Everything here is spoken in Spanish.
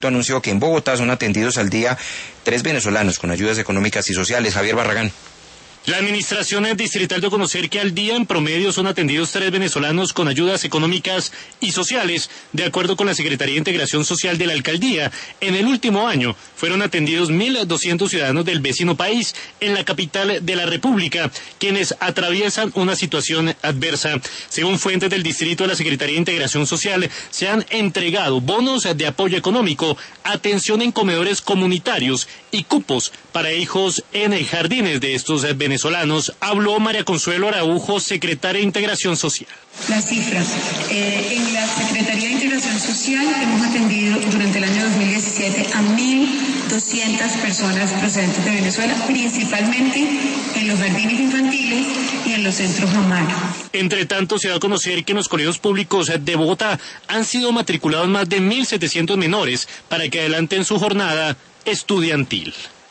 anunció que en Bogotá son atendidos al día 3 venezolanos con ayudas económicas y sociales. Javier Barragán. La administración distrital dio a conocer que al día en promedio son atendidos 3 venezolanos con ayudas económicas y sociales. De acuerdo con la Secretaría de Integración Social de la Alcaldía, en el último año fueron atendidos 1.200 ciudadanos del vecino país en la capital de la República, quienes atraviesan una situación adversa. Según fuentes del distrito de la Secretaría de Integración Social, se han entregado bonos de apoyo económico, atención en comedores comunitarios y cupos para hijos en jardines de estos venezolanos. Habló María Consuelo Araujo, secretaria de Integración Social. Las cifras. En la Secretaría de Integración Social hemos atendido durante el año 2017 a 1.200 personas procedentes de Venezuela, principalmente en los jardines infantiles y en los centros Amaro. Entre tanto, se da a conocer que en los colegios públicos de Bogotá han sido matriculados más de 1.700 menores para que adelanten su jornada estudiantil.